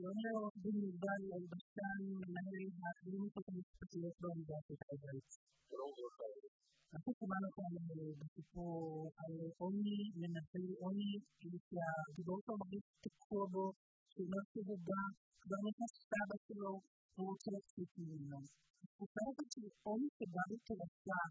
שלום לעורך דין יובל אלבשן, מנהל הקליניקות המשפטיות באוניברסיטה העברית. שלום וברכה. אנחנו שמענו כאן בסיפור על עוני, מנהל עוני, שהגיבור שלו מרגיש תקוע בו, שהוא לא שבוגע, כבר נכנס סבא שלו, הוא רוצה להפסיק ממנו. התקופה הזאת של עוני שבא בתורשה,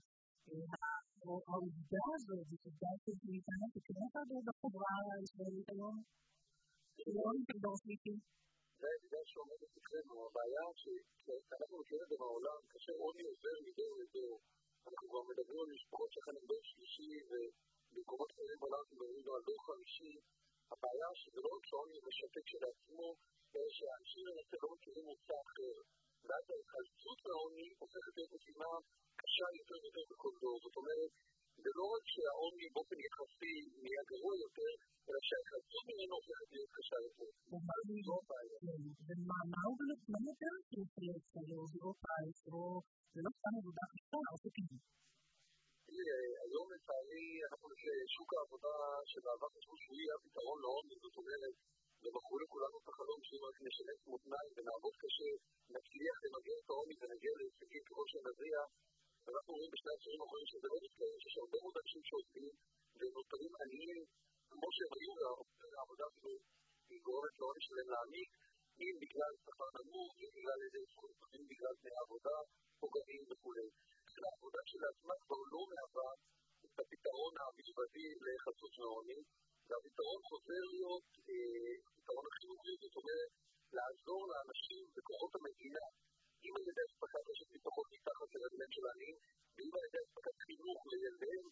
העובדה הזאת, העובדה הזאת מאיתנו, שכמעט הרבה בחברה הישראלית היום, לא מתגבר סליחים. זה בגלל שעומדת אצלנו, הבעיה שאנחנו מכירים את זה מהעולם, כאשר עוני עובר מדור לדור, אנחנו כבר מדברים על משפחות שלכם עם דור שלישי, ובמקומות אחרים בעולם מדברים על דור חמישי. הבעיה שזה לא רק שעוני משתק של עצמו, אלא שהאנשים למעשה לא מכירים מוצא אחר. ואז ההתחלצות מהעוני הופכת להיות משימה קשה יותר ויותר בכל דור. זאת אומרת, זה לא רק שהעוני באופן יחסי נהיה גרוע יותר, אלא שההתחלצות ממנו הופכת להיות קשה יותר. זו הבעיה. ומה הוא יותר שיש באירופה, זה לא סתם עבודה קשה, או שכן? היום לצערי אנחנו לשוק העבודה שבעבר חשבו שהוא יהיה הפתרון לעוני, זאת אומרת, ומכרו לכולנו את החלום שאם רק נשלם מותניים ונעבוד קשה, נצליח למגר את העוני ונגיע להישגים ככל שנזריע. ואנחנו רואים בשני העשורים האחרונים שזה לא מתקיים, שיש הרבה מאוד אנשים שעובדים ונותרים עניים כמו שהם היו, והעבודה הזו היא גורמת לעוני שלהם להעמיק, אם בגלל שכר נמוך, אם בגלל איזה סכומים, בגלל תנאי עבודה, פוגעים וכו'. העבודה שלעצמה כבר לא מהווה את הפתרון הבלבדי לחלצות מהעוני, והפתרון חוזר להיות פתרון החינוכי, זאת אומרת, לעזור לאנשים בכוחות המדינה, אם על ידי אספקת רשת ביטחון מתחת לרגליהם של העניים, ואם על ידי אספקת חינוך לילדיהם,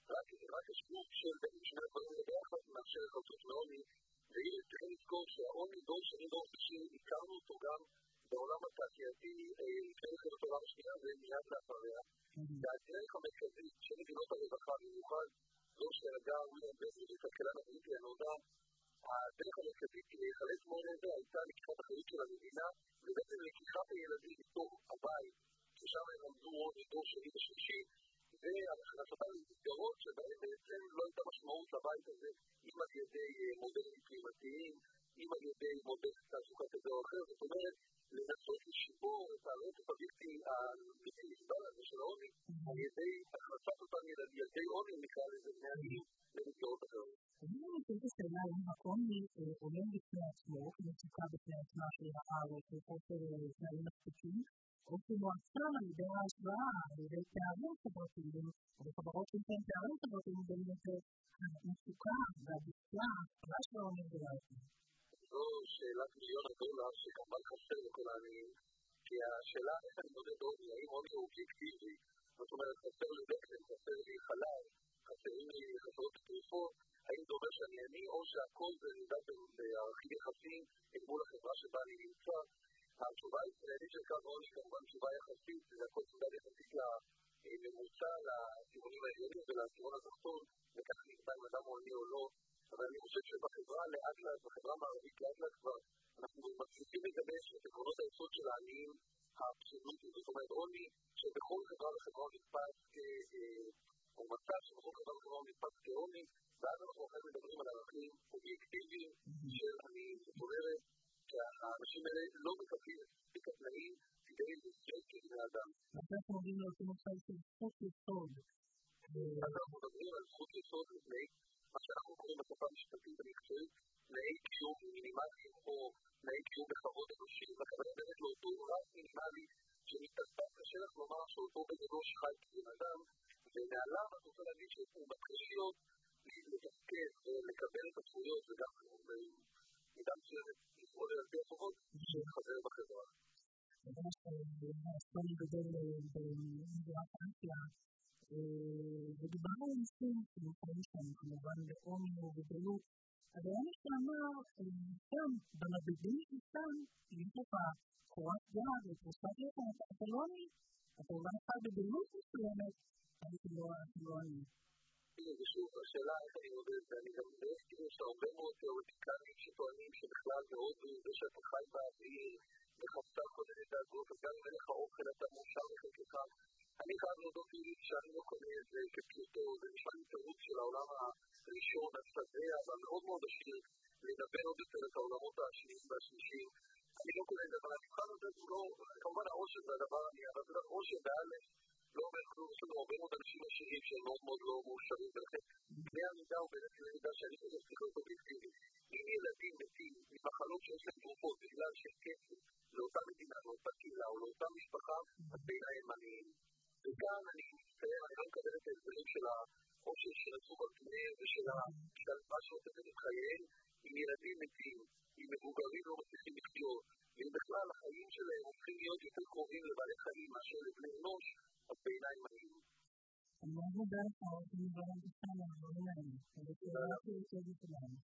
רק השילוב של שני הדברים ביחד מאפשר לחלצות מהעוני, והיא צריכים לזכור שהעוני דור שני דור שלישי, הכרנו אותו גם בעולם התעשייתי, לפני מלחמת העולם השנייה ומיד לאחריה. והדרך המרכזית של מדינות הרווחה, במיוחד זו שהגה וויליאם בזרי וכלכלן הבריטי הנודע, הדרך המרכזית להיחלץ מעוני הזה הייתה לקיחת אחריות של המדינה, ובעצם לקיחת הילדים מתוך הבית, ששם הם עמדו עוד דור שני ושלישי, והכנסתם למסגרות שבהם בעצם לא הייתה משמעות לבית הזה, אם על ידי מודלים קלימתיים, אם על ידי מודל תעסוקה כזה או אחר. זאת אומרת, לנסות לשבור את הרצף הבלתי נסבל הזה של העוני, על ידי הכנסת אותם ילדי עוני, נקרא לזה בני עניים, למסגרות אחרות. אני חושבת השאלה אם העוני עולם בפני עצמו, כמצוקה בפני עצמה של הארץ, וחוסר תנאים מספיקים, או שמועצם על ידי ההשוואה, על ידי פערים חברתיים, או בחברות שניתן פערים חברתיים, בין יותר מצוקה והביצוע, מה שהעוני גרעתי. זו שאלת מיליון הדולר שכמובן חסר לכל העניים, כי השאלה איך אני מודד עוני, האם עוני הוא אובייקטיבי, זאת אומרת, חסר לי לחם, חסר לי חלב, חסרים לי חסרות תרופות, האם זה אומר שאני עני או שהכל זה נדע בערכים יחסים אל מול החברה שבה אני נמצא. התשובה הישראלית של קו העוני כמובן תשובה יחסית, זה הכל תשובה יחסית לממוצע, לכיוונים העליונים ולכיוון התחתון, וכך נקבע אם אדם הוא עני או לא. אבל אני חושב שבחברה לאט לאט, בחברה המערבית לאט לאט כבר, אנחנו מצליחים לגבש את עקרונות היסוד של העניים האבסולוטיים. זאת אומרת, עוני שבכל חברה וחברה נתפס או מצב שבכל חברה וחברה נתפס כעוני, ואז אנחנו אחרי מדברים על ערכים אובייקטיביים של עניים. זאת אומרת, שהאנשים האלה לא מקבלים את התנאים כדי לחיות כבני אדם. אנחנו מדברים על מושג של זכות יסוד. אנחנו מדברים על זכות יסוד לפני מה שאנחנו קוראים בשפה המשפטית המקצועית, תנאי קיום מינימליים או תנאי קיום בכבוד אנושי, והכוונה באמת לאותו רף מינימלי שמתעסק קשה לך לומר שאותו בן אנוש חי כבן אדם, ומעליו אני רוצה להגיד שהוא מתחיל להיות לתפקד ולקבל את הזכויות וגם מידם לפעול על פי החובות שחזר בחברה. זה אסון גדול במזרח אסיה, ודיברנו על נושאים שמוכרים שם, כמובן בעוני ובדלות, אבל אני שאמר, שם, במדדים שם, יש לך קורת גג ופרוסת יחד, אתה לא עני, אתה אולי חי בדלות מסוימת, אבל אתה לא עני. ושוב, השאלה איך אני מודד, ואני גם כאילו יש הרבה מאוד תיאורטיקנים שטוענים שבכלל מאוד זה שאתה חי באוויר וחסר כל מיני דאגות, וגם אם אין לך אוכל אתה מאושר לחלקך. אני חייב להודות לי שאני לא קונה את זה כפשוטו, זה נשמע לי תירוץ של העולם הראשון, השדה, אבל מאוד מאוד עשיר, לדבר עוד יותר את העולמות השניים והשלישיים. אני לא קורא את זה, אבל המבחן הזה הוא לא, כמובן העושר זה הדבר העניין, אבל זה עושר באלף, לא אומר כלום, יש לנו הרבה מאוד אנשים עשירים שהם מאוד מאוד לא מאושרים, ולכן בני המידה הוא באמת בני מידה שאני חושב שצריך להיות אובייקטיבי. אם ילדים מתים ממחלות שיש להם תרופות בגלל של כסף לאותה מדינה, לאותה קהילה או לאותה משפחה, אז בעיניי הם עניים. וכאן אני מצטער, אני לא מקבל את ההסברים של העושר של הסוג הפניר ושל מה שעושה את חייהם, עם ילדים מתים, עם מבוגרים לא מצליחים לחיות, ואם בכלל החיים שלהם הופכים להיות יותר קרובים לבעלי חיים מאשר לבני אנוש, אז בעיניי מנהים. אני מאוד מודה לך, אני מאוד מודה לך, אני מאוד מודה לך, אני מאוד מודה לך,